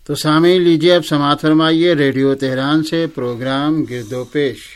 تو سامعین لیجیے اب سماعت فرمائیے ریڈیو تہران سے پروگرام گرد و پیش۔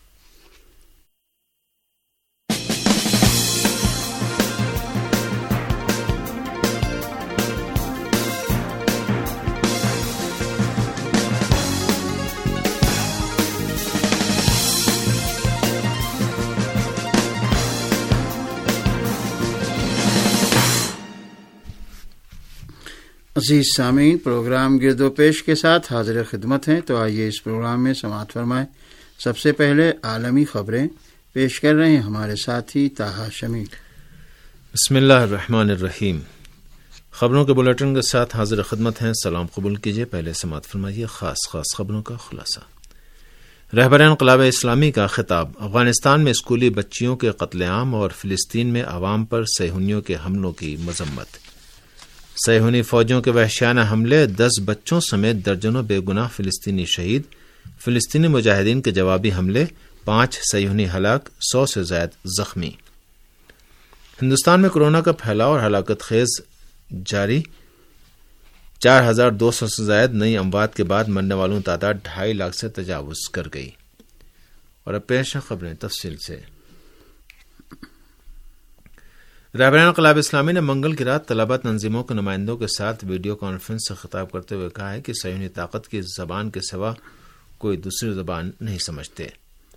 عزیز سامعین، پروگرام گرد و پیش کے ساتھ حاضر خدمت ہیں، تو آئیے اس پروگرام میں سماعت فرمائیں۔ سب سے پہلے عالمی خبریں پیش کر رہے ہیں ہمارے ساتھی طاہا شمیم۔ بسم اللہ الرحمن الرحیم۔ خبروں کے بلیٹن کے ساتھ حاضر خدمت ہیں، سلام قبول کیجیے۔ پہلے سماعت فرمائیے خاص خبروں کا خلاصہ۔ رہبر انقلاب اسلامی کا خطاب۔ افغانستان میں اسکولی بچیوں کے قتل عام اور فلسطین میں عوام پر صہیونیوں کے حملوں کی مذمت۔ صہیونی فوجوں کے وحشیانہ حملے، 10 بچوں سمیت درجنوں بے گناہ فلسطینی شہید۔ فلسطینی مجاہدین کے جوابی حملے، 5 صہیونی ہلاک، 100 سے زائد زخمی۔ ہندوستان میں کورونا کا پھیلاؤ اور ہلاکت خیز جاری، 4200 سے زائد نئی اموات کے بعد مرنے والوں کی تعداد 2.5 لاکھ سے تجاوز کر گئی۔ اور اب پیش ہیں خبریں تفصیل سے۔ رہبر انقلاب اسلامی نے منگل کی رات طلبہ تنظیموں کے نمائندوں کے ساتھ ویڈیو کانفرنس سے خطاب کرتے ہوئے کہا ہے کہ صہیونی طاقت کی زبان کے سوا کوئی دوسری زبان نہیں سمجھتے۔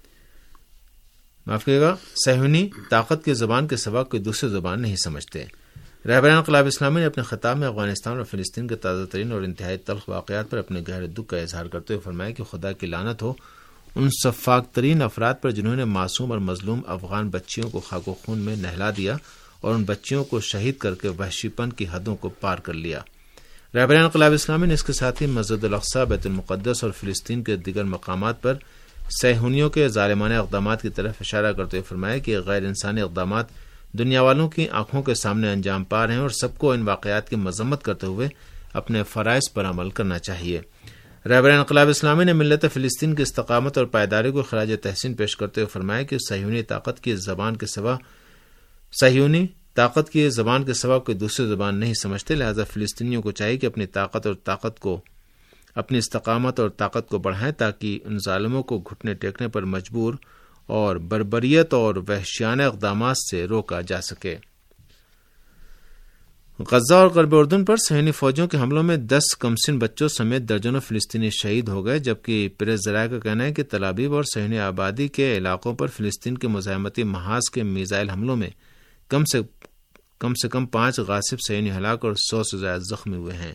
صہیونی طاقت کی زبان کے سوا کوئی دوسری زبان نہیں سمجھتے۔ رہبر انقلاب اسلامی نے اپنے خطاب میں افغانستان اور فلسطین کے تازہ ترین اور انتہائی تلخ واقعات پر اپنے گہرے دکھ کا اظہار کرتے ہوئے فرمایا کہ خدا کی لعنت ہو ان سفاک ترین افراد پر جنہوں نے معصوم اور مظلوم افغان بچیوں کو خاک و خون میں نہلا دیا اور ان بچیوں کو شہید کر کے وحشی پن کی حدوں کو پار کر لیا۔ رہبر انقلاب اسلامی نے اس کے ساتھ ہی مسجد الاقصی، بیت المقدس اور فلسطین کے دیگر مقامات پر صہیونیوں کے ظالمانہ اقدامات کی طرف اشارہ کرتے ہوئے فرمایا کہ غیر انسانی اقدامات دنیا والوں کی آنکھوں کے سامنے انجام پا رہے ہیں اور سب کو ان واقعات کی مذمت کرتے ہوئے اپنے فرائض پر عمل کرنا چاہیے۔ رہبر انقلاب اسلامی نے ملت فلسطین کی استقامت اور پائیداری کو خراج تحسین پیش کرتے ہوئے فرمایا کہ صہیونی طاقت کی زبان کے سوا کوئی دوسری زبان نہیں سمجھتے، لہذا فلسطینیوں کو چاہیے کہ اپنی استقامت اور طاقت کو بڑھائیں تاکہ ان ظالموں کو گھٹنے ٹیکنے پر مجبور اور بربریت اور وحشیانہ اقدامات سے روکا جا سکے۔ غزہ اور غرب اردن پر صہیونی فوجوں کے حملوں میں 10 کمسن بچوں سمیت درجنوں فلسطینی شہید ہو گئے، جبکہ پریس ذرائع کا کہنا ہے کہ تل ابیب اور صہیونی آبادی کے علاقوں پر فلسطین کے مزاحمتی محاذ کے میزائل حملوں میں کم سے کم 5 غاصب صہیونی ہلاک اور 100 سے زائد زخمی ہوئے ہیں۔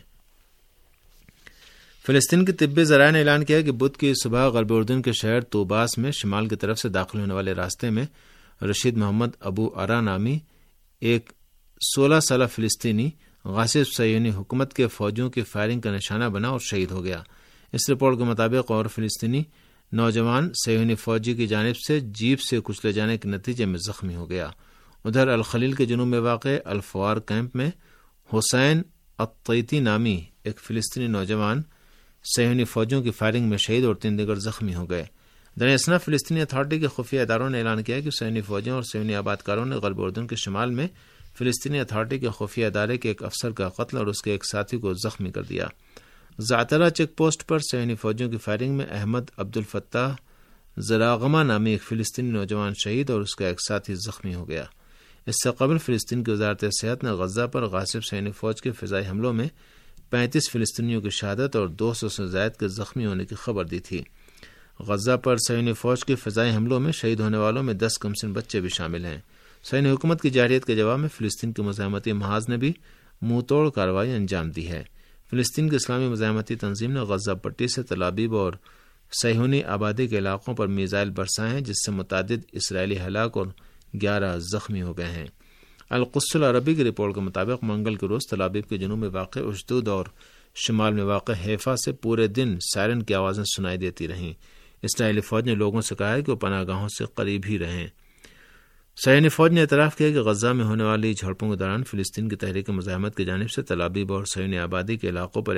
فلسطین کے طبی ذرائع نے اعلان کیا کہ بدھ کی صبح غرب اردن کے شہر طوباس میں شمال کی طرف سے داخل ہونے والے راستے میں رشید محمد ابو ارا نامی ایک 16 سالہ فلسطینی غاصب صہیونی حکومت کے فوجیوں کی فائرنگ کا نشانہ بنا اور شہید ہو گیا۔ اس رپورٹ کے مطابق اور فلسطینی نوجوان صہیونی فوجی کی جانب سے جیپ سے کچلے جانے کے نتیجے میں زخمی ہو گیا۔ ادھر الخلیل کے جنوب میں واقع الفوار کیمپ میں حسین الطیتی نامی ایک فلسطینی نوجوان صہیونی فوجیوں کی فائرنگ میں شہید اور 3 دیگر زخمی ہو گئے۔ دراصل فلسطینی اتھارٹی کے خفیہ اداروں نے اعلان کیا کہ صہیونی فوجیوں اور صہیونی آبادکاروں نے غرب اردن کے شمال میں فلسطینی اتھارٹی کے خفیہ ادارے کے ایک افسر کا قتل اور اس کے ایک ساتھی کو زخمی کر دیا۔ زعترہ چیک پوسٹ پر صہیونی فوجیوں کی فائرنگ میں احمد عبدالفتاح زراغمہ نامی ایک فلسطینی نوجوان شہید اور اس کا ایک ساتھی زخمی ہو گیا۔ اس سے قبل فلسطین کی وزارت صحت نے غزہ پر غاصب صہیونی فوج کے فضائی حملوں میں 35 فلسطینیوں کی شہادت اور 200 سے زائد کے زخمی ہونے کی خبر دی تھی۔ غزہ پر صہیونی فوج کے فضائی حملوں میں شہید ہونے والوں میں 10 کمسن بچے بھی شامل ہیں۔ صہیونی حکومت کی جارحیت کے جواب میں فلسطین کے مزاحمتی محاذ نے بھی منہ توڑ کارروائی انجام دی ہے۔ فلسطین کی اسلامی مزاحمتی تنظیم نے غزہ پٹی سے تل ابیب اور صہیونی آبادی کے علاقوں پر میزائل برسائے ہیں، جس سے متعدد اسرائیلی ہلاک اور 11 زخمی ہو گئے ہیں۔ القدس العربی کی رپورٹ کے مطابق منگل کے روز تل ابیب کے جنوب میں واقع اشدود اور شمال میں واقع حیفا سے پورے دن سائرن کی آوازیں سنائی دیتی رہیں۔ اسرائیلی فوج نے لوگوں سے کہا ہے کہ وہ پناہ گاہوں سے قریب ہی رہیں۔ صہیونی فوج نے اعتراف کیا کہ غزہ میں ہونے والی جھڑپوں کے دوران فلسطین کی تحریک مزاحمت کی جانب سے تل ابیب اور صہیونی آبادی کے علاقوں پر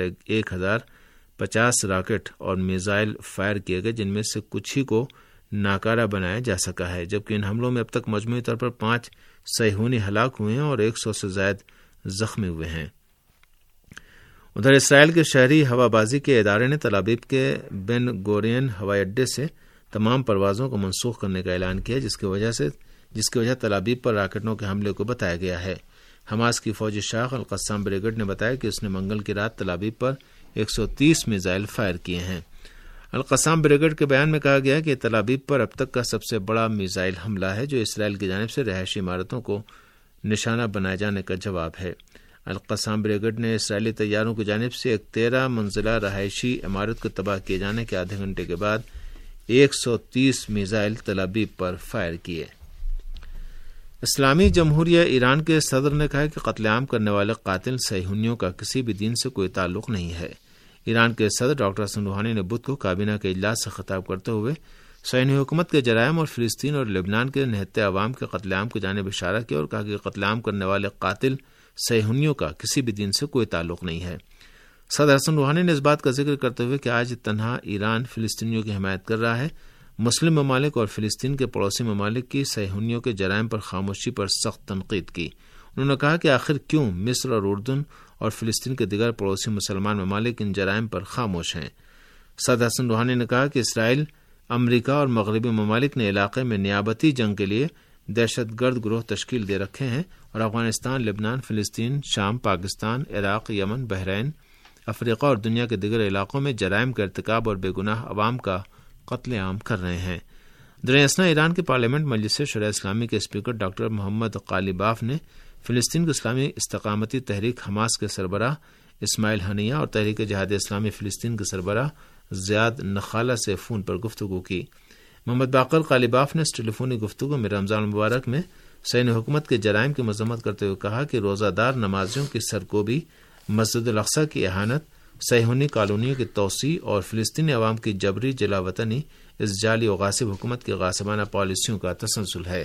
1050 راکٹ اور میزائل فائر کیے گئے، جن میں سے کچھ ہی کو ناکارہ بنایا جا سکا ہے، جبکہ ان حملوں میں اب تک مجموعی طور پر 5 صہیونی ہلاک ہوئے ہیں اور 100 سے زائد زخمی ہوئے ہیں۔ ادھر اسرائیل کے شہری ہوا بازی کے ادارے نے تل ابیب کے بن گورین ہوائی اڈے سے تمام پروازوں کو منسوخ کرنے کا اعلان کیا، جس کی وجہ تل ابیب پر راکٹوں کے حملے کو بتایا گیا ہے۔ حماس کی فوجی شاخ القسام بریگیڈ نے بتایا کہ اس نے منگل کی رات تل ابیب پر 130 میزائل فائر کیے ہیں۔ القسام بریگیڈ کے بیان میں کہا گیا کہ تل ابیب پر اب تک کا سب سے بڑا میزائل حملہ ہے، جو اسرائیل کی جانب سے رہائشی عمارتوں کو نشانہ بنائے جانے کا جواب ہے۔ القسام بریگیڈ نے اسرائیلی طیاروں کی جانب سے ایک 13 منزلہ رہائشی عمارت کو تباہ کیے جانے کے آدھے گھنٹے کے بعد 130 میزائل تل ابیب پر فائر کیے۔ اسلامی جمہوریہ ایران کے صدر نے کہا کہ قتل عام کرنے والے قاتل صہیونیوں کا کسی بھی دین سے کوئی تعلق نہیں ہے۔ ایران کے صدر ڈاکٹر حسن روحانی نے بدھ کو کابینہ کے اجلاس سے خطاب کرتے ہوئے صہیونی حکومت کے جرائم اور فلسطین اور لبنان کے نہتے عوام کے قتل عام کی جانب اشارہ کیا اور کہا کہ قتل عام کرنے والے قاتل صہیونیوں کا کسی بھی دین سے کوئی تعلق نہیں ہے۔ صدر حسن روحانی نے اس بات کا ذکر کرتے ہوئے کہ آج تنہا ایران فلسطینیوں کی حمایت کر رہا ہے، مسلم ممالک اور فلسطین کے پڑوسی ممالک کی صہیونیوں کے جرائم پر خاموشی پر سخت تنقید کی۔ انہوں نے کہا کہ آخر کیوں مصر اور اردن اور فلسطین کے دیگر پڑوسی مسلمان ممالک ان جرائم پر خاموش ہیں۔ صدر حسن روحانی نے کہا کہ اسرائیل، امریکہ اور مغربی ممالک نے علاقے میں نیابتی جنگ کے لیے دہشت گرد گروہ تشکیل دے رکھے ہیں اور افغانستان، لبنان، فلسطین، شام، پاکستان، عراق، یمن، بحرین، افریقہ اور دنیا کے دیگر علاقوں میں جرائم کا ارتکاب اور بے گناہ عوام کا قتل عام کر رہے ہیں۔ دریں اثنا ایران کے پارلیمنٹ مجلس شورائے اسلامی کے اسپیکر ڈاکٹر محمد قالیباف نے فلسطین کی اسلامی استقامتی تحریک حماس کے سربراہ اسماعیل ہنیہ اور تحریک جہاد اسلامی فلسطین کے سربراہ زیاد نخالہ سے فون پر گفتگو کی۔ محمد باقر قالیباف نے اس ٹیلی فونی گفتگو میں رمضان المبارک میں صہیونی حکومت کے جرائم کی مذمت کرتے ہوئے کہا کہ روزہ دار نمازیوں کی سرکوبی، مسجد الاقصی کی اہانت، صہیونی کالونیوں کی توسیع اور فلسطینی عوام کی جبری جلا وطنی اس جعلی و غاصب حکومت کی غاصبانہ پالیسیوں کا تسلسل ہے۔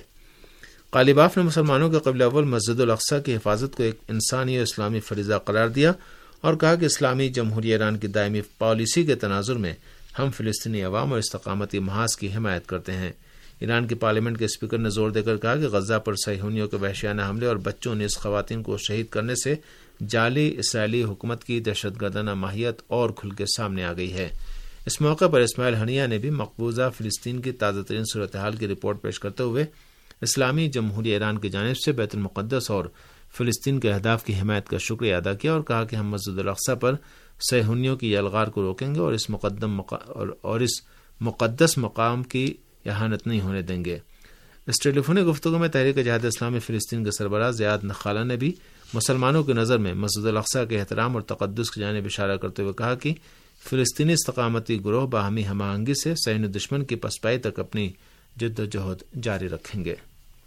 قالیباف نے مسلمانوں کے قبل اول مسجد الاقصی کی حفاظت کو ایک انسانی اور اسلامی فریضہ قرار دیا اور کہا کہ اسلامی جمہوریہ ایران کی دائمی پالیسی کے تناظر میں ہم فلسطینی عوام اور استقامتی محاذ کی حمایت کرتے ہیں۔ ایران کی پارلیمنٹ کے اسپیکر نے زور دے کر کہا کہ غزہ پر صہیونیوں کے وحشیانہ حملے اور بچوں نیز خواتین کو شہید کرنے سے جعلی اسرائیلی حکومت کی دہشت گردانہ ماہیت اور کھل کے سامنے آ گئی ہے۔ اس موقع پر اسماعیل ہنیہ نے بھی مقبوضہ فلسطین کی تازہ ترین صورتحال کی رپورٹ پیش کرتے ہوئے اسلامی جمہوریہ ایران کی جانب سے بیت المقدس اور فلسطین کے اہداف کی حمایت کا شکریہ ادا کیا اور کہا کہ ہم مسجد الاقصی پر صہیونیوں کی یلغار کو روکیں گے اور اس مقدس مقام کی اہانت نہیں ہونے دیں گے۔ اس ٹیلی فونی گفتگو میں تحریک جہاد اسلامی فلسطین کے سربراہ زیاد نخالہ نے بھی مسلمانوں کی نظر میں مسجد الاقصی کے احترام اور تقدس کی جانب اشارہ کرتے ہوئے کہا کہ فلسطینی استقامتی گروہ باہمی ہم آہنگی سے صہیونی دشمن کی پسپائی تک اپنی جد و جہد جاری رکھیں گے۔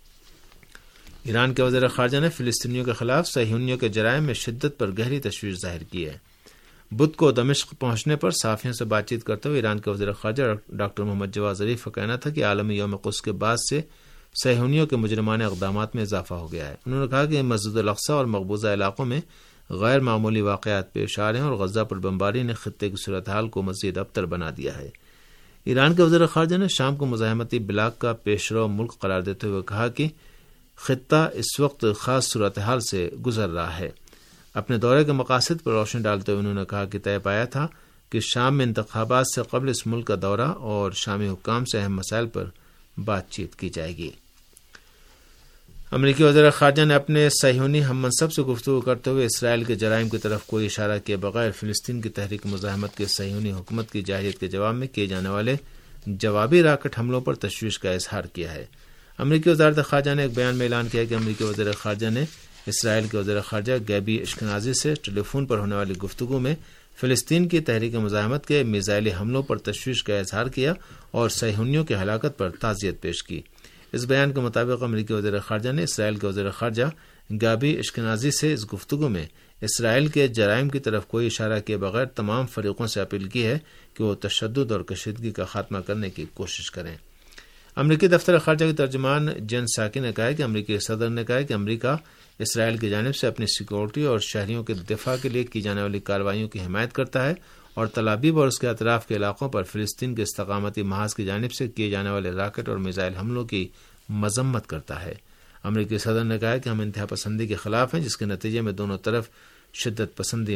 ایران کے وزیر خارجہ نے فلسطینیوں کے خلاف صہیونیوں کے جرائم میں شدت پر گہری تشویش ظاہر کی ہے۔ بدھ کو دمشق پہنچنے پر صحافیوں سے بات چیت کرتے ہوئے ایران کے وزیر خارجہ ڈاکٹر محمد جواد ظریف کا کہنا تھا کہ عالمی یوم قدس کے بعد سے صہیونیوں کے مجرمانہ اقدامات میں اضافہ ہو گیا ہے۔ انہوں نے کہا کہ مسجد الاقصی اور مقبوضہ علاقوں میں غیر معمولی واقعات پیش آ رہے ہیں اور غزہ پر بمباری نے خطے کی صورتحال کو مزید ابتر بنا دیا ہے۔ ایران کے وزیر خارجہ نے شام کو مزاحمتی بلاک کا پیشرو ملک قرار دیتے ہوئے کہا کہ خطہ اس وقت خاص صورتحال سے گزر رہا ہے۔ اپنے دورے کے مقاصد پر روشنی ڈالتے ہوئے انہوں نے کہا کہ طے پایا تھا کہ شام میں انتخابات سے قبل اس ملک کا دورہ اور شامی حکام سے اہم مسائل پر بات چیت کی جائے گی۔ امریکی وزیر خارجہ نے اپنے صہیونی ہم منصب سے گفتگو کرتے ہوئے اسرائیل کے جرائم کی طرف کوئی اشارہ کیے بغیر فلسطین کی تحریک مزاحمت کے صہیونی حکومت کی جارحیت کے جواب میں کیے جانے والے جوابی راکٹ حملوں پر تشویش کا اظہار کیا ہے۔ امریکی وزارت خارجہ نے ایک بیان میں اعلان کیا کہ امریکی وزیر خارجہ نے اسرائیل کے وزیر خارجہ گیبی اشکنازی سے ٹیلی فون پر ہونے والی گفتگو میں فلسطین کی تحریک مزاحمت کے میزائلی حملوں پر تشویش کا اظہار کیا اور صہیونیوں کی ہلاکت پر تعزیت پیش کی۔ اس بیان کے مطابق امریکی وزیر خارجہ نے اسرائیل کے وزیر خارجہ گابی اشکنازی سے اس گفتگو میں اسرائیل کے جرائم کی طرف کوئی اشارہ کیے بغیر تمام فریقوں سے اپیل کی ہے کہ وہ تشدد اور کشیدگی کا خاتمہ کرنے کی کوشش کریں۔ امریکی دفتر خارجہ کے ترجمان جین ساکی نے کہا کہ امریکی صدر نے کہا کہ امریکہ اسرائیل کی جانب سے اپنی سیکورٹی اور شہریوں کے دفاع کے لیے کی جانے والی کارروائیوں کی حمایت کرتا ہے اور تل ابیب اور اس کے اطراف کے علاقوں پر فلسطین کے استقامتی محاذ کی جانب سے کیے جانے والے راکٹ اور میزائل حملوں کی مذمت کرتا ہے۔ امریکی صدر نے کہا کہ ہم انتہا پسندی کے خلاف ہیں جس کے نتیجے میں دونوں طرف شدت پسندی میں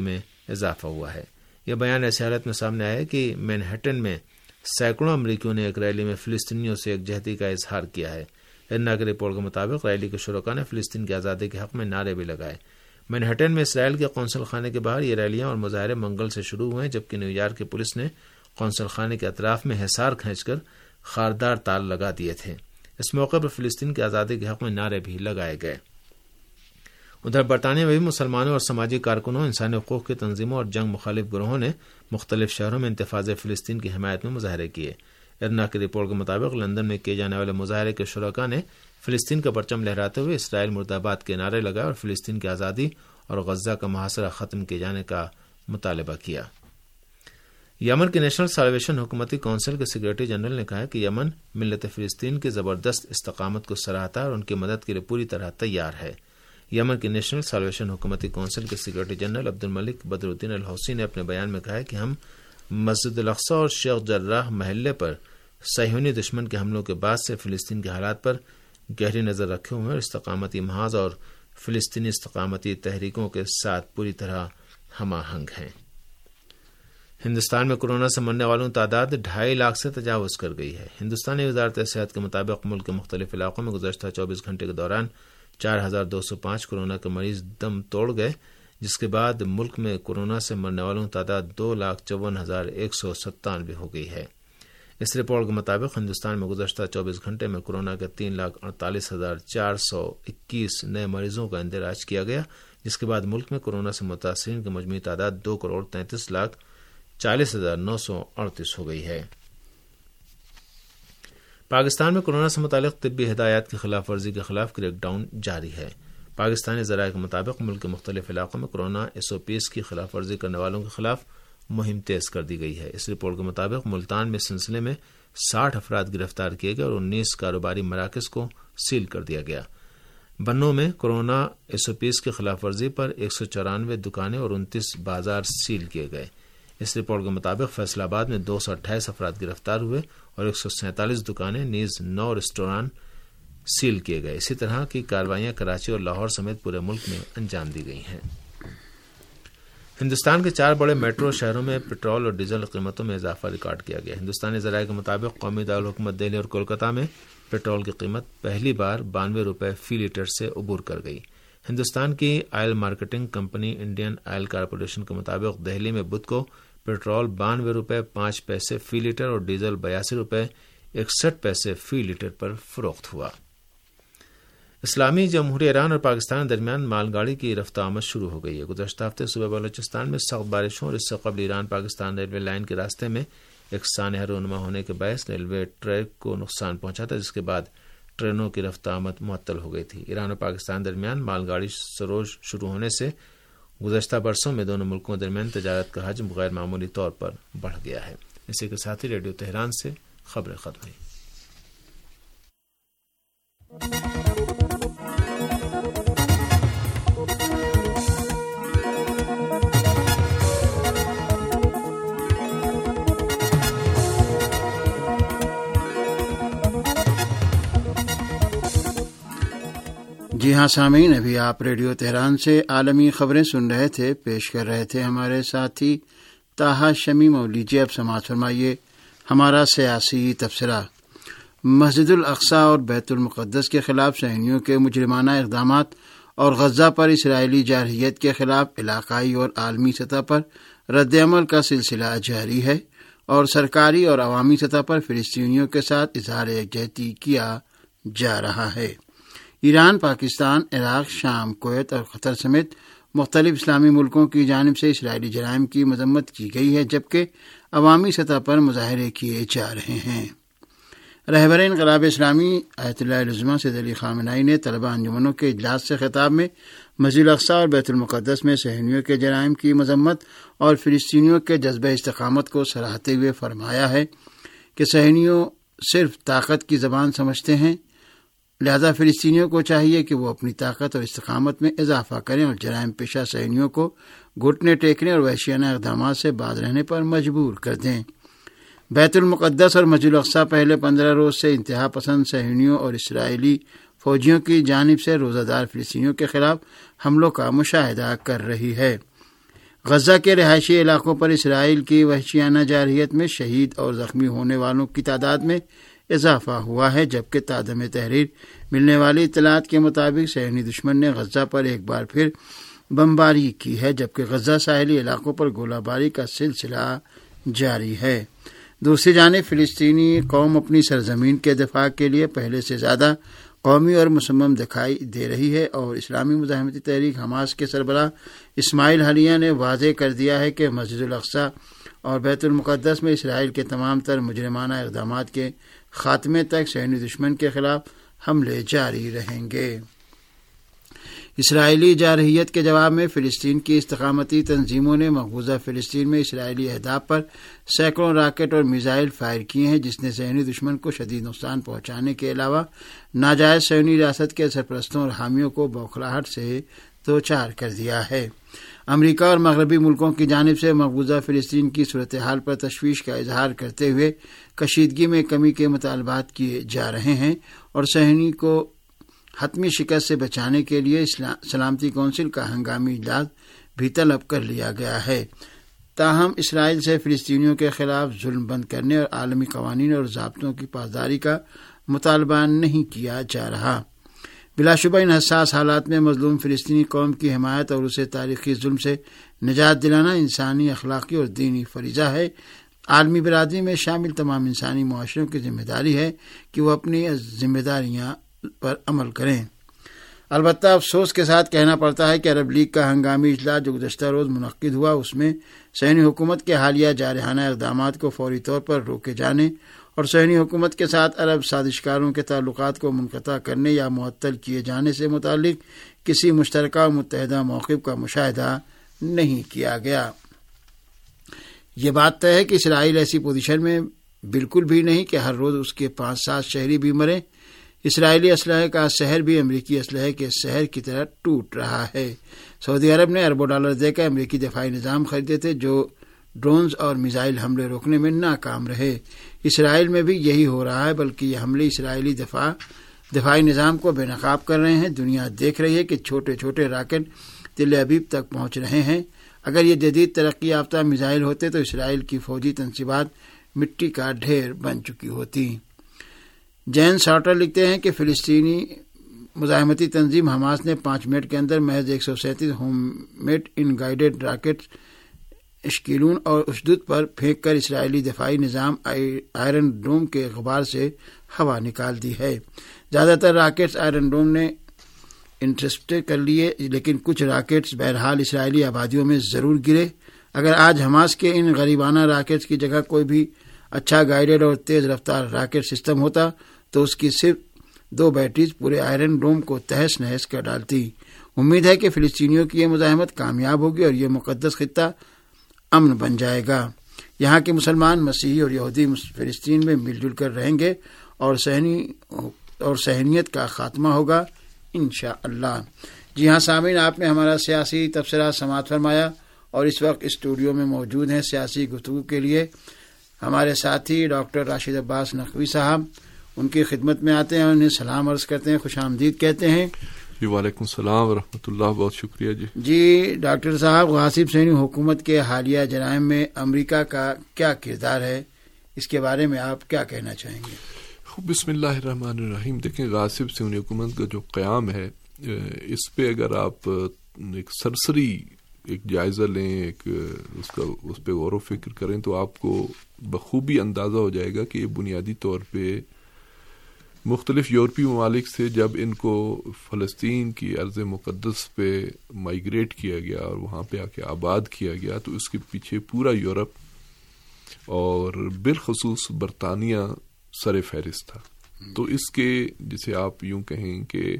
اضافہ ہوا ہے۔ یہ بیان ایسی حالت میں سامنے آیا ہے کہ مینہٹن میں سینکڑوں امریکیوں نے ایک ریلی میں فلسطینیوں سے یکجہتی کا اظہار کیا ہے۔ ارنا کی رپورٹ کے مطابق ریلی کے شرکاء نے فلسطین کی آزادی کے حق میں نعرے بھی لگائے۔ مینہٹن میں اسرائیل کے قونصل خانے کے باہر یہ ریلیاں اور مظاہرے منگل سے شروع ہوئے، جبکہ نیو یارک کی پولیس نے قونصل خانے کے اطراف میں حصار کھینچ کر خاردار تال لگا دیے تھے۔ اس موقع پر فلسطین کی آزادی کے حق میں نعرے بھی لگائے گئے۔ ادھر برطانیہ میں بھی مسلمانوں اور سماجی کارکنوں، انسانی حقوق کی تنظیموں اور جنگ مخالف گروہوں نے مختلف شہروں میں انتفاضہ فلسطین کی حمایت میں مظاہرے کیے۔ ارنا کی رپورٹ کے مطابق لندن میں کیے جانے والے مظاہرے کے شرکاء نے فلسطین کا پرچم لہراتے ہوئے اسرائیل مرد آباد کے نعرے لگائے اور فلسطین کی آزادی اور غزہ کا محاصرہ ختم کیے جانے کا مطالبہ کیا۔ یمن کے نیشنل سالویشن حکومتی کونسل کے سیکرٹری جنرل نے کہا کہ یمن ملت فلسطین کی زبردست استقامت کو سراہتا ہے اور ان کی مدد کے لیے پوری طرح تیار ہے۔ یمن کے نیشنل سالویشن حکومتی کونسل کے سیکرٹری جنرل عبد الملک بدر الدین الحوثی نے اپنے بیان میں کہا ہے کہ ہم مسجد الاقصی اور شیخ جراح محلے پر صہیونی دشمن کے حملوں کے بعد سے فلسطین کے حالات پر گہری نظر رکھے ہوئے اور استقامتی محاذ اور فلسطینی استقامتی تحریکوں کے ساتھ پوری طرح ہم آہنگ ہیں۔ ہندوستان میں کورونا سے مرنے والوں کی تعداد 2.5 لاکھ سے تجاوز کر گئی ہے۔ ہندوستانی وزارت صحت کے مطابق ملک کے مختلف علاقوں میں گزشتہ 24 گھنٹے کے دوران 4,205 کورونا کے مریض دم توڑ گئے، جس کے بعد ملک میں کورونا سے مرنے والوں کی تعداد 2,54,197 ہو گئی ہے۔ اس رپورٹ کے مطابق ہندوستان میں گزشتہ 24 گھنٹے میں کورونا کے 3,48,421 نئے مریضوں کا اندراج کیا گیا، جس کے بعد ملک میں کورونا سے متاثرین کی مجموعی تعداد 2,33,40,938 ہو گئی ہے۔ پاکستان میں کورونا سے متعلق طبی ہدایات کی خلاف ورزی کے خلاف کریک ڈاؤن جاری ہے۔ پاکستانی ذرائع کے مطابق ملک کے مختلف علاقوں میں کورونا SOPs کی خلاف ورزی کرنے والوں کے خلاف مہم تیز کر دی گئی ہے۔ اس رپورٹ کے مطابق ملتان میں اس سلسلے میں 60 افراد گرفتار کیے گئے اور 19 کاروباری مراکز کو سیل کر دیا گیا۔ بنوں میں کورونا SOPs کی خلاف ورزی پر 194 دکانیں اور 29 بازار سیل کیے گئے۔ اس رپورٹ کے مطابق فیصل آباد میں 228 افراد گرفتار ہوئے اور 147 دکانیں نیز 9 ریسٹوران سیل کیے گئے۔ اسی طرح کی کارروائیاں کراچی اور لاہور سمیت پورے ملک میں انجام دی گئی ہیں۔ ہندوستان کے 4 بڑے میٹرو شہروں میں پٹرول اور ڈیزل قیمتوں میں اضافہ ریکارڈ کیا گیا۔ ہندوستانی ذرائع کے مطابق قومی دارالحکومت دہلی اور کولکاتہ میں پٹرول کی قیمت پہلی بار 92 روپے فی لیٹر سے عبور کر گئی۔ ہندوستان کی oil marketing company Indian Oil Corporation کے مطابق دہلی میں بدھ کو پٹرول 92 روپے 5 پیسے فی لیٹر اور ڈیزل 82 روپے 61 پیسے فی لیٹر پر فروخت ہوا۔ اسلامی جمہوریہ ایران اور پاکستان کے درمیان مال گاڑی کی رفت آمد شروع ہو گئی ہے۔ گزشتہ ہفتے صوبہ بلوچستان میں سخت بارشوں اور اس سے قبل ایران پاکستان ریلوے لائن کے راستے میں ایک سانحہ رونما ہونے کے باعث ریلوے ٹریک کو نقصان پہنچا تھا، جس کے بعد ٹرینوں کی رفت آمد معطل ہو گئی تھی۔ ایران اور پاکستان درمیان مال گاڑی سروس شروع ہونے سے گزشتہ برسوں میں دونوں ملکوں کے درمیان تجارت کا حجم غیر معمولی طور پر بڑھ گیا ہے۔ اسی کے ساتھ ہی ریڈیو تہران سے خبریں ختم ہوئی۔ جی ہاں سامعین، ابھی آپ ریڈیو تہران سے عالمی خبریں سن رہے تھے، پیش کر رہے تھے ہمارے ساتھی طاہا شمیم۔ اور لیجیے اب سماعت فرمائیے ہمارا سیاسی تبصرہ۔ مسجد الاقصی اور بیت المقدس کے خلاف صہیونیوں کے مجرمانہ اقدامات اور غزہ پر اسرائیلی جارحیت کے خلاف علاقائی اور عالمی سطح پر رد عمل کا سلسلہ جاری ہے اور سرکاری اور عوامی سطح پر فلسطینیوں کے ساتھ اظہار یکجہتی کیا جا رہا ہے۔ ایران، پاکستان، عراق، شام، کویت اور قطر سمیت مختلف اسلامی ملکوں کی جانب سے اسرائیلی جرائم کی مذمت کی گئی ہے، جبکہ عوامی سطح پر مظاہرے کیے جا رہے ہیں۔ رہبر انقلاب اسلامی آیت اللہ العظمہ سید علی خامنہئی نے طلبہ انجمنوں کے اجلاس سے خطاب میں مسجد الاقصی اور بیت المقدس میں صہیونیوں کے جرائم کی مذمت اور فلسطینیوں کے جذبہ استقامت کو سراہتے ہوئے فرمایا ہے کہ صہیونیوں صرف طاقت کی زبان سمجھتے ہیں، لہذا فلسطینیوں کو چاہیے کہ وہ اپنی طاقت اور استقامت میں اضافہ کریں اور جرائم پیشہ صہیونیوں کو گھٹنے ٹیکنے اور وحشیانہ اقدامات سے باز رہنے پر مجبور کر دیں۔ بیت المقدس اور مسجد الاقصی پہلے 15 روز سے انتہا پسند صہیونیوں اور اسرائیلی فوجیوں کی جانب سے روزہ دار فلسطینیوں کے خلاف حملوں کا مشاہدہ کر رہی ہے۔ غزہ کے رہائشی علاقوں پر اسرائیل کی وحشیانہ جارحیت میں شہید اور زخمی ہونے والوں کی تعداد میں اضافہ ہوا ہے، جبکہ تادم تحریر ملنے والی اطلاعات کے مطابق صہیونی دشمن نے غزہ پر ایک بار پھر بمباری کی ہے، جبکہ غزہ ساحلی علاقوں پر گولہ باری کا سلسلہ جاری ہے۔ دوسری جانب فلسطینی قوم اپنی سرزمین کے دفاع کے لیے پہلے سے زیادہ قومی اور مصمم دکھائی دے رہی ہے، اور اسلامی مزاحمتی تحریک حماس کے سربراہ اسماعیل ہنیہ نے واضح کر دیا ہے کہ مسجد الاقصی اور بیت المقدس میں اسرائیل کے تمام تر مجرمانہ اقدامات کے خاتمے تک صہیونی دشمن کے خلاف حملے جاری رہیں گے۔ اسرائیلی جارحیت کے جواب میں فلسطین کی استقامتی تنظیموں نے مقبوضہ فلسطین میں اسرائیلی اہداف پر سینکڑوں راکٹ اور میزائل فائر کیے ہیں، جس نے صہیونی دشمن کو شدید نقصان پہنچانے کے علاوہ ناجائز صہیونی ریاست کے سرپرستوں اور حامیوں کو بوکھلاہٹ سے دوچار کر دیا ہے۔ امریکہ اور مغربی ملکوں کی جانب سے مقبوضہ فلسطین کی صورتحال پر تشویش کا اظہار کرتے ہوئے کشیدگی میں کمی کے مطالبات کیے جا رہے ہیں، اور صہیونی کو حتمی شکست سے بچانے کے لیے سلامتی کونسل کا ہنگامی اجلاس بھی طلب کر لیا گیا ہے۔ تاہم اسرائیل سے فلسطینیوں کے خلاف ظلم بند کرنے اور عالمی قوانین اور ضابطوں کی پاسداری کا مطالبہ نہیں کیا جا رہا۔ بلا شبہ ان حساس حالات میں مظلوم فلسطینی قوم کی حمایت اور اسے تاریخی ظلم سے نجات دلانا انسانی، اخلاقی اور دینی فریضہ ہے۔ عالمی برادری میں شامل تمام انسانی معاشروں کی ذمہ داری ہے کہ وہ اپنی ذمہ داریاں پر عمل کریں۔ البتہ افسوس کے ساتھ کہنا پڑتا ہے کہ عرب لیگ کا ہنگامی اجلاس جو گزشتہ روز منعقد ہوا، اس میں صہیونی حکومت کے حالیہ جارحانہ اقدامات کو فوری طور پر روکے جانے اور صہیونی حکومت کے ساتھ عرب سازشکاروں کے تعلقات کو منقطع کرنے یا معطل کیے جانے سے متعلق کسی مشترکہ اور متحدہ موقف کا مشاہدہ نہیں کیا گیا۔ یہ بات طے ہے کہ اسرائیل ایسی پوزیشن میں بالکل بھی نہیں کہ ہر روز اس کے 5-7 شہری بھی مریں۔ اسرائیلی اسلحے کا شہر بھی امریکی اسلحے کے شہر کی طرح ٹوٹ رہا ہے۔ سعودی عرب نے اربوں ڈالر دے کر امریکی دفاعی نظام خریدے تھے جو ڈرونز اور میزائل حملے روکنے میں ناکام رہے۔ اسرائیل میں بھی یہی ہو رہا ہے، بلکہ یہ حملے اسرائیلی دفاعی نظام کو بے نقاب کر رہے ہیں۔ دنیا دیکھ رہی ہے کہ چھوٹے چھوٹے راکٹ تل ابیب تک پہنچ رہے ہیں۔ اگر یہ جدید ترقی یافتہ میزائل ہوتے تو اسرائیل کی فوجی تنصیبات مٹی کا ڈھیر بن چکی ہوتی۔ جین سارٹر لکھتے ہیں کہ فلسطینی مزاحمتی تنظیم حماس نے 5 منٹ کے اندر محض 137 home made unguided rocket Ashkelon اور اشدود پر پھینک کر اسرائیلی دفاعی نظام آئرن ڈوم کے غبار سے ہوا نکال دی ہے۔ زیادہ تر راکٹس آئرن ڈوم نے انٹرسپٹ کر لیے، لیکن کچھ راکٹس بہرحال اسرائیلی آبادیوں میں ضرور گرے۔ اگر آج حماس کے ان غریبانہ راکٹس کی جگہ کوئی بھی اچھا گائیڈڈ اور تیز رفتار راکٹ سسٹم ہوتا تو اس کی صرف 2 بیٹریز پورے آئرن ڈوم کو تہس نہس کر ڈالتی۔ امید ہے کہ فلسطینیوں کی یہ مزاحمت کامیاب ہوگی اور یہ مقدس خطہ امن بن جائے گا۔ یہاں کے مسلمان، مسیحی اور یہودی فلسطین میں مل جل کر رہیں گے اور صہیونیت کا خاتمہ ہوگا انشاءاللہ۔ جی ہاں سامعین، آپ نے ہمارا سیاسی تبصرہ سماعت فرمایا، اور اس وقت اسٹوڈیو میں موجود ہیں سیاسی گفتگو کے لیے ہمارے ساتھی ڈاکٹر راشد عباس نقوی صاحب۔ ان کی خدمت میں آتے ہیں اور انہیں سلام عرض کرتے ہیں، خوش آمدید کہتے ہیں۔ جی وعلیکم السلام ورحمۃ اللہ، بہت شکریہ۔ جی ڈاکٹر صاحب، غاصب صہیونی حکومت کے حالیہ جرائم میں امریکہ کا کیا کردار ہے، اس کے بارے میں آپ کیا کہنا چاہیں گے؟ بسم اللہ الرحمن الرحیم۔ دیکھیں، غاصب صہیونی حکومت کا جو قیام ہے، اس پہ اگر آپ ایک سرسری ایک جائزہ لیں، اس پہ غور و فکر کریں تو آپ کو بخوبی اندازہ ہو جائے گا کہ یہ بنیادی طور پہ مختلف یورپی ممالک سے جب ان کو فلسطین کی ارض مقدس پہ مائیگریٹ کیا گیا اور وہاں پہ آ کے آباد کیا گیا، تو اس کے پیچھے پورا یورپ اور بالخصوص برطانیہ سر فہرست تھا۔ تو اس کے جسے آپ یوں کہیں کہ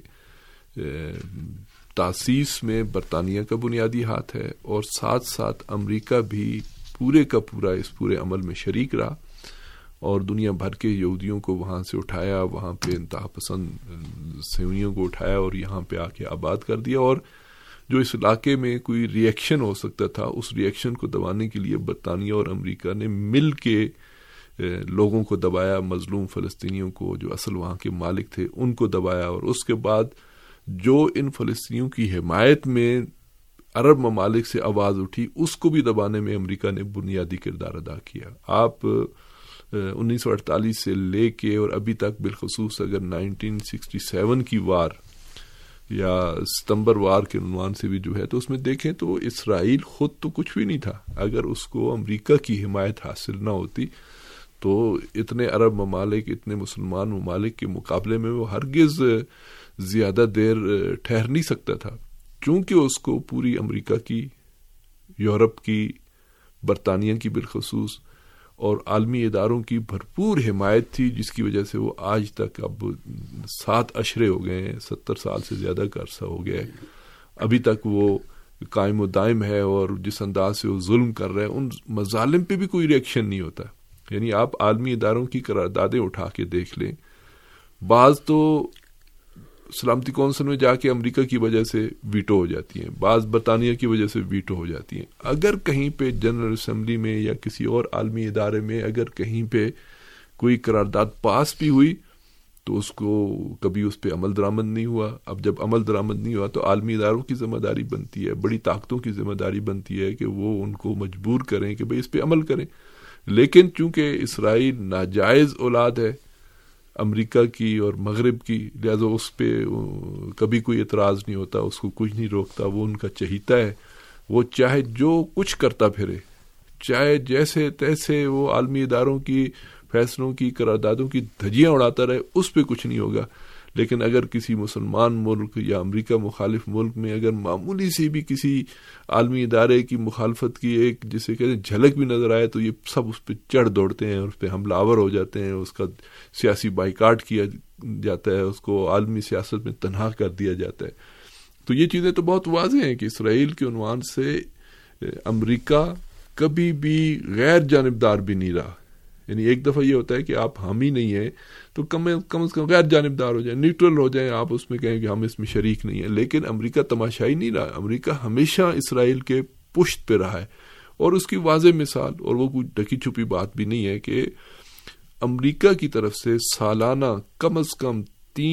تاسیس میں برطانیہ کا بنیادی ہاتھ ہے، اور ساتھ ساتھ امریکہ بھی پورے کا پورا اس پورے عمل میں شریک رہا اور دنیا بھر کے یہودیوں کو وہاں سے اٹھایا، وہاں پہ انتہا پسند صہیونیوں کو اٹھایا اور یہاں پہ آ کے آباد کر دیا۔ اور جو اس علاقے میں کوئی ری ایکشن ہو سکتا تھا، اس ری ایکشن کو دبانے کے لیے برطانیہ اور امریکہ نے مل کے لوگوں کو دبایا، مظلوم فلسطینیوں کو جو اصل وہاں کے مالک تھے ان کو دبایا، اور اس کے بعد جو ان فلسطینیوں کی حمایت میں عرب ممالک سے آواز اٹھی اس کو بھی دبانے میں امریکہ نے بنیادی کردار ادا کیا. آپ 1948 سے لے کے اور ابھی تک بالخصوص اگر 1967 کی وار یا ستمبر وار کے عنوان سے بھی جو ہے تو اس میں دیکھیں تو اسرائیل خود تو کچھ بھی نہیں تھا. اگر اس کو امریکہ کی حمایت حاصل نہ ہوتی تو اتنے عرب ممالک، اتنے مسلمان ممالک کے مقابلے میں وہ ہرگز زیادہ دیر ٹھہر نہیں سکتا تھا، چونکہ اس کو پوری امریکہ کی، یورپ کی، برطانیہ کی بالخصوص اور عالمی اداروں کی بھرپور حمایت تھی، جس کی وجہ سے وہ آج تک اب 7 عشرے ہو گئے ہیں، 70 سال سے زیادہ کا عرصہ ہو گیا ہے، ابھی تک وہ قائم و دائم ہے. اور جس انداز سے وہ ظلم کر رہے ہیں ان مظالم پہ بھی کوئی ریئیکشن نہیں ہوتا. یعنی آپ عالمی اداروں کی قراردادیں اٹھا کے دیکھ لیں، بعض تو سلامتی کونسل میں جا کے امریکہ کی وجہ سے ویٹو ہو جاتی ہیں، بعض برطانیہ کی وجہ سے ویٹو ہو جاتی ہیں. اگر کہیں پہ جنرل اسمبلی میں یا کسی اور عالمی ادارے میں اگر کہیں پہ کوئی قرارداد پاس بھی ہوئی تو اس کو کبھی اس پہ عمل درآمد نہیں ہوا. اب جب عمل درآمد نہیں ہوا تو عالمی اداروں کی ذمہ داری بنتی ہے، بڑی طاقتوں کی ذمہ داری بنتی ہے کہ وہ ان کو مجبور کریں کہ بھئی اس پہ عمل کریں. لیکن چونکہ اسرائیل ناجائز اولاد ہے امریکہ کی اور مغرب کی، لہذا اس پہ کبھی کوئی اعتراض نہیں ہوتا، اس کو کچھ نہیں روکتا، وہ ان کا چہیتا ہے. وہ چاہے جو کچھ کرتا پھرے، چاہے جیسے تیسے وہ عالمی اداروں کی فیصلوں کی قراردادوں کی دھجیاں اڑاتا رہے، اس پہ کچھ نہیں ہوگا. لیکن اگر کسی مسلمان ملک یا امریکہ مخالف ملک میں اگر معمولی سی بھی کسی عالمی ادارے کی مخالفت کی ایک جسے کہتے ہیں جھلک بھی نظر آئے تو یہ سب اس پہ چڑھ دوڑتے ہیں، اس پہ حملہ آور ہو جاتے ہیں، اس کا سیاسی بائیکاٹ کیا جاتا ہے، اس کو عالمی سیاست میں تنہا کر دیا جاتا ہے. تو یہ چیزیں تو بہت واضح ہیں کہ اسرائیل کے عنوان سے امریکہ کبھی بھی غیر جانبدار بھی نہیں رہا. یعنی ایک دفعہ یہ ہوتا ہے کہ آپ حامی نہیں ہیں تو کم از کم غیر جانبدار ہو جائیں، نیوٹرل ہو جائیں، آپ اس میں کہیں کہ ہم اس میں شریک نہیں ہیں. لیکن امریکہ تماشائی نہیں رہا، امریکہ ہمیشہ اسرائیل کے پشت پہ رہا ہے. اور اس کی واضح مثال، اور وہ کوئی ڈھکی چھپی بات بھی نہیں ہے، کہ امریکہ کی طرف سے سالانہ کم از کم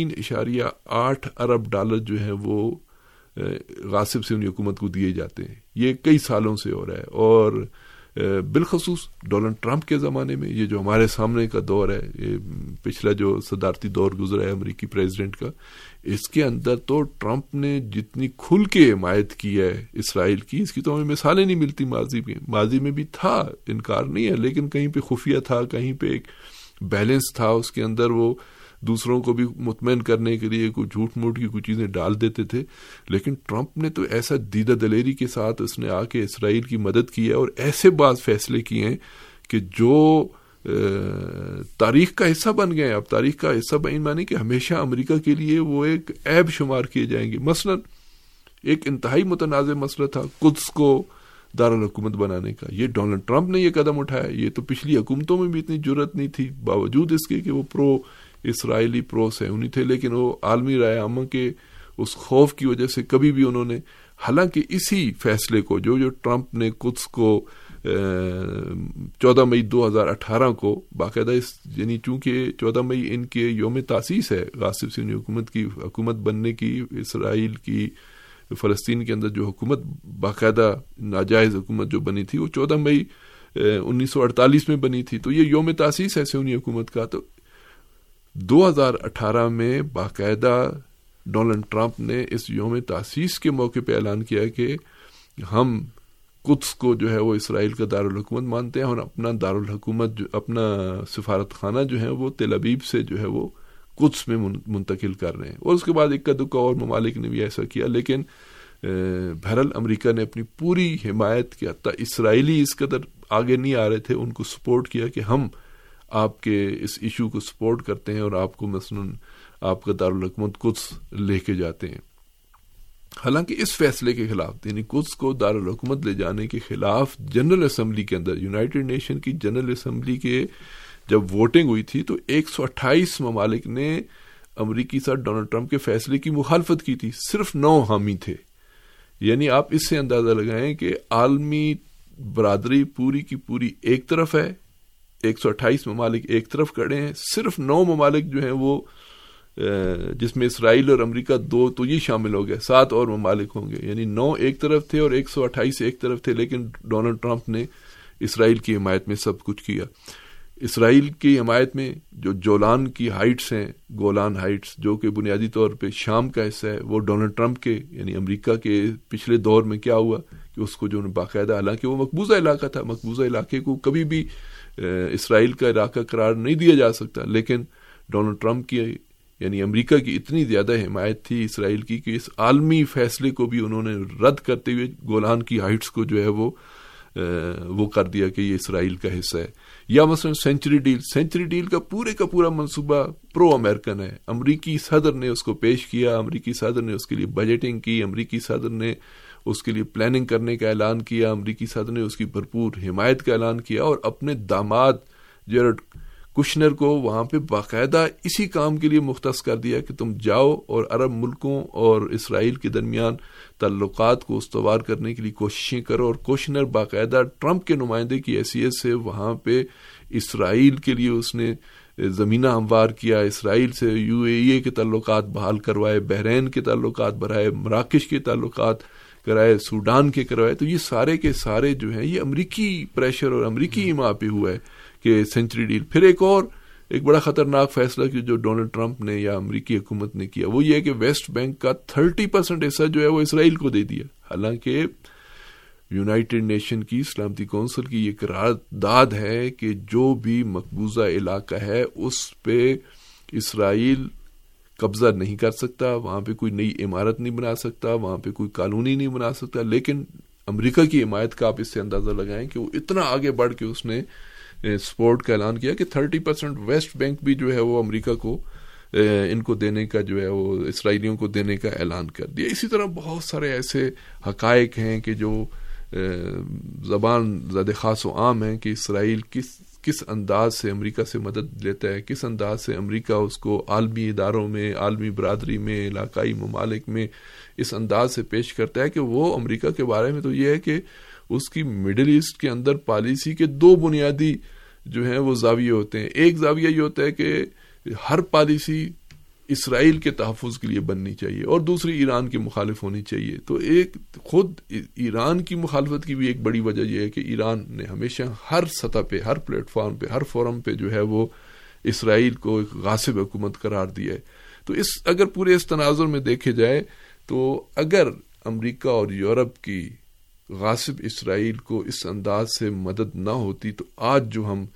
3.8 ارب ڈالر جو ہیں وہ غاصب سے انہیں حکومت کو دیے جاتے ہیں. یہ کئی سالوں سے ہو رہا ہے. اور بالخصوص ڈونلڈ ٹرمپ کے زمانے میں یہ جو ہمارے سامنے کا دور ہے، یہ پچھلا جو صدارتی دور گزرا ہے امریکی پریزیڈنٹ کا، اس کے اندر تو ٹرمپ نے جتنی کھل کے حمایت کی ہے اسرائیل کی، اس کی تو ہمیں مثالیں نہیں ملتی. ماضی میں بھی تھا، انکار نہیں ہے، لیکن کہیں پہ خفیہ تھا، کہیں پہ ایک بیلنس تھا اس کے اندر. وہ دوسروں کو بھی مطمئن کرنے کے لیے کوئی جھوٹ موٹ کی کوئی چیزیں ڈال دیتے تھے. لیکن ٹرمپ نے تو ایسا دیدہ دلیری کے ساتھ اس نے آ کے اسرائیل کی مدد کی ہے، اور ایسے بعض فیصلے کیے ہیں کہ جو تاریخ کا حصہ بن گئے ہیں. اب تاریخ کا حصہ بن مانے کہ ہمیشہ امریکہ کے لیے وہ ایک عیب شمار کیے جائیں گے. مثلا ایک انتہائی متنازع مسئلہ تھا قدس کو دارالحکومت بنانے کا، یہ ڈونلڈ ٹرمپ نے یہ قدم اٹھایا. یہ تو پچھلی حکومتوں میں بھی اتنی جرأت نہیں تھی، باوجود اس کے کہ وہ پرو اسرائیلی پرو صہیونی تھے، لیکن وہ عالمی رائے عامہ کے اس خوف کی وجہ سے کبھی بھی انہوں نے، حالانکہ اسی فیصلے کو جو ٹرمپ نے قدس کو 14 مئی 2018 کو باقاعدہ یعنی چونکہ 14 مئی ان کے یوم تاسیس ہے غاصب صہیونی حکومت کی حکومت بننے کی، اسرائیل کی فلسطین کے اندر جو حکومت باقاعدہ ناجائز حکومت جو بنی تھی وہ 14 مئی 1948 میں بنی تھی. تو یہ یوم تاسیس ہے صہیونی حکومت کا. تو 2018 میں باقاعدہ ڈونلڈ ٹرمپ نے اس یوم تاسیس کے موقع پہ اعلان کیا کہ ہم قدس کو جو ہے وہ اسرائیل کا دارالحکومت مانتے ہیں، اور اپنا دارالحکومت اپنا سفارت خانہ جو ہے وہ تل ابیب سے جو ہے وہ قدس میں منتقل کر رہے ہیں. اور اس کے بعد اکا دکا اور ممالک نے بھی ایسا کیا. لیکن بہرحال امریکہ نے اپنی پوری حمایت کی، حتیٰ اسرائیلی اس قدر آگے نہیں آ رہے تھے، ان کو سپورٹ کیا کہ ہم آپ کے اس ایشو کو سپورٹ کرتے ہیں اور آپ کو مثلاً آپ کا دارالحکومت قدس لے کے جاتے ہیں. حالانکہ اس فیصلے کے خلاف، یعنی قدس کو دارالحکومت لے جانے کے خلاف جنرل اسمبلی کے اندر، یونائٹڈ نیشن کی جنرل اسمبلی کے جب ووٹنگ ہوئی تھی تو 128 ممالک نے امریکی صدر ڈونلڈ ٹرمپ کے فیصلے کی مخالفت کی تھی، صرف 9 حامی تھے. یعنی آپ اس سے اندازہ لگائیں کہ عالمی برادری پوری کی پوری ایک طرف ہے، 128 ممالک ایک طرف کھڑے ہیں، صرف 9 ممالک جو ہیں وہ جس میں اسرائیل اور امریکہ 2 تو یہ شامل ہو گئے، 7 اور ممالک ہوں گے، یعنی 9 ایک طرف تھے اور 128 ایک طرف تھے، لیکن ڈونلڈ ٹرمپ نے اسرائیل کی حمایت میں سب کچھ کیا۔ اسرائیل کی حمایت میں جو جولان کی ہائٹس ہیں، گولان ہائٹس، جو کہ بنیادی طور پہ شام کا حصہ ہے، وہ ڈونلڈ ٹرمپ کے یعنی امریکہ کے پچھلے دور میں کیا ہوا کہ اس کو جو باقاعدہ، حالانکہ وہ مقبوضہ علاقہ تھا، مقبوضہ علاقے کو کبھی بھی اسرائیل کا علاقہ قرار نہیں دیا جا سکتا، لیکن ڈونلڈ ٹرمپ کی یعنی امریکہ کی اتنی زیادہ حمایت تھی اسرائیل کی کہ اس عالمی فیصلے کو بھی انہوں نے رد کرتے ہوئے گولان کی ہائٹس کو جو ہے وہ کر دیا کہ یہ اسرائیل کا حصہ ہے۔ یا مثلا سینچری ڈیل کا پورا منصوبہ پرو امریکن ہے، امریکی صدر نے اس کو پیش کیا، امریکی صدر نے اس کے لیے بجٹنگ کی، امریکی صدر نے اس کے لیے پلاننگ کرنے کا اعلان کیا، امریکی صدر نے اس کی بھرپور حمایت کا اعلان کیا، اور اپنے داماد جیرڈ کشنر کو وہاں پہ باقاعدہ اسی کام کے لیے مختص کر دیا کہ تم جاؤ اور عرب ملکوں اور اسرائیل کے درمیان تعلقات کو استوار کرنے کے لیے کوششیں کرو، اور کشنر باقاعدہ ٹرمپ کے نمائندے کی حیثیت سے وہاں پہ اسرائیل کے لیے اس نے زمینہ ہموار کیا، اسرائیل سے UAE کے تعلقات بحال کروائے، بحرین کے تعلقات بڑھائے، مراکش کے تعلقات کرائے، سوڈان کے کروائے۔ تو یہ سارے کے سارے جو ہیں یہ امریکی پریشر اور امریکی ایما پہ ہوا ہے کہ سینچری ڈیل۔ پھر ایک بڑا خطرناک فیصلہ کہ جو ڈونلڈ ٹرمپ نے یا امریکی حکومت نے کیا، وہ یہ ہے کہ ویسٹ بینک کا 30% حصہ جو ہے وہ اسرائیل کو دے دیا، حالانکہ یونائٹڈ نیشن کی سلامتی کونسل کی یہ قرارداد ہے کہ جو بھی مقبوضہ علاقہ ہے اس پہ اسرائیل قبضہ نہیں کر سکتا، وہاں پہ کوئی نئی عمارت نہیں بنا سکتا، وہاں پہ کوئی کالونی نہیں بنا سکتا۔ لیکن امریکہ کی حمایت کا آپ اس سے اندازہ لگائیں کہ وہ اتنا آگے بڑھ کے اس نے سپورٹ کا اعلان کیا کہ 30% ویسٹ بینک بھی جو ہے وہ امریکہ کو ان کو دینے کا جو ہے وہ اسرائیلیوں کو دینے کا اعلان کر دیا۔ اسی طرح بہت سارے ایسے حقائق ہیں کہ جو زبان زد خاص و عام ہیں کہ اسرائیل کس انداز سے امریکہ سے مدد لیتا ہے، کس انداز سے امریکہ اس کو عالمی اداروں میں، عالمی برادری میں، علاقائی ممالک میں اس انداز سے پیش کرتا ہے کہ وہ امریکہ کے بارے میں تو یہ ہے کہ اس کی مڈل ایسٹ کے اندر پالیسی کے 2 بنیادی جو ہیں وہ زاویے ہوتے ہیں۔ ایک زاویہ یہ ہوتا ہے کہ ہر پالیسی اسرائیل کے تحفظ کے لیے بننی چاہیے، اور دوسری ایران کی مخالف ہونی چاہیے۔ تو ایک خود ایران کی مخالفت کی بھی ایک بڑی وجہ یہ ہے کہ ایران نے ہمیشہ ہر سطح پہ، ہر پلیٹ فارم پہ، ہر فورم پہ جو ہے وہ اسرائیل کو ایک غاصب حکومت قرار دیا ہے۔ تو اگر پورے اس تناظر میں دیکھے جائے تو اگر امریکہ اور یورپ کی غاصب اسرائیل کو اس انداز سے مدد نہ ہوتی تو آج جو ہم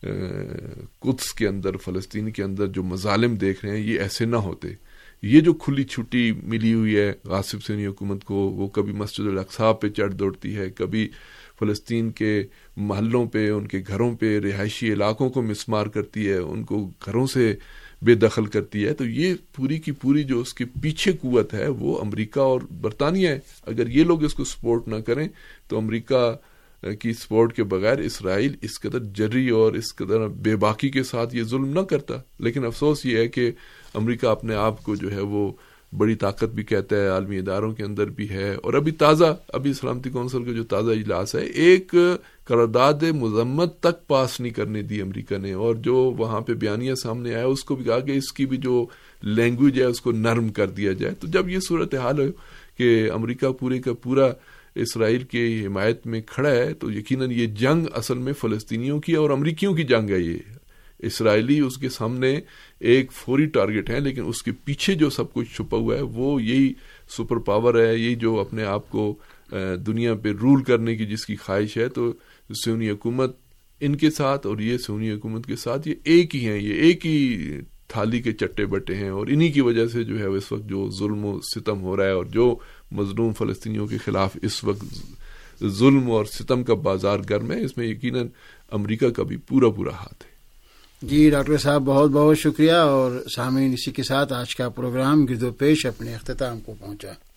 قدس کے اندر، فلسطین کے اندر جو مظالم دیکھ رہے ہیں یہ ایسے نہ ہوتے۔ یہ جو کھلی چھٹی ملی ہوئی ہے غاصب سنی حکومت کو، وہ کبھی مسجد الاقصی پہ چڑھ دوڑتی ہے، کبھی فلسطین کے محلوں پہ، ان کے گھروں پہ، رہائشی علاقوں کو مسمار کرتی ہے، ان کو گھروں سے بے دخل کرتی ہے۔ تو یہ پوری کی پوری جو اس کے پیچھے قوت ہے وہ امریکہ اور برطانیہ ہے۔ اگر یہ لوگ اس کو سپورٹ نہ کریں تو امریکہ کی سپورٹ کے بغیر اسرائیل اس قدر جری اور اس قدر بے باکی کے ساتھ یہ ظلم نہ کرتا۔ لیکن افسوس یہ ہے کہ امریکہ اپنے آپ کو جو ہے وہ بڑی طاقت بھی کہتا ہے، عالمی اداروں کے اندر بھی ہے، اور ابھی سلامتی کونسل کا جو تازہ اجلاس ہے، ایک قرارداد مذمت تک پاس نہیں کرنے دی امریکہ نے، اور جو وہاں پہ بیانیہ سامنے آیا اس کو بھی کہا کہ اس کی بھی جو لینگویج ہے اس کو نرم کر دیا جائے۔ تو جب یہ صورتحال ہے کہ امریکہ پورے کا پورا اسرائیل کی حمایت میں کھڑا ہے تو یقیناً یہ جنگ اصل میں فلسطینیوں کی اور امریکیوں کی جنگ ہے۔ یہ اسرائیلی اس کے سامنے ایک فوری ٹارگٹ ہے، لیکن اس کے پیچھے جو سب کچھ چھپا ہوا ہے وہ یہی سپر پاور ہے، یہی جو اپنے آپ کو دنیا پہ رول کرنے کی جس کی خواہش ہے۔ تو سیونی حکومت ان کے ساتھ اور یہ سیونی حکومت کے ساتھ یہ ایک ہی ہیں، یہ ایک ہی تھالی کے چٹے بٹے ہیں، اور انہی کی وجہ سے جو ہے اس وقت جو ظلم و ستم ہو رہا ہے اور جو مظلوم فلسطینیوں کے خلاف اس وقت ظلم اور ستم کا بازار گرم ہے، اس میں یقیناً امریکہ کا بھی پورا ہاتھ ہے۔ جی ڈاکٹر صاحب بہت بہت شکریہ، اور سامعین اسی کے ساتھ آج کا پروگرام گرد و پیش اپنے اختتام کو پہنچا۔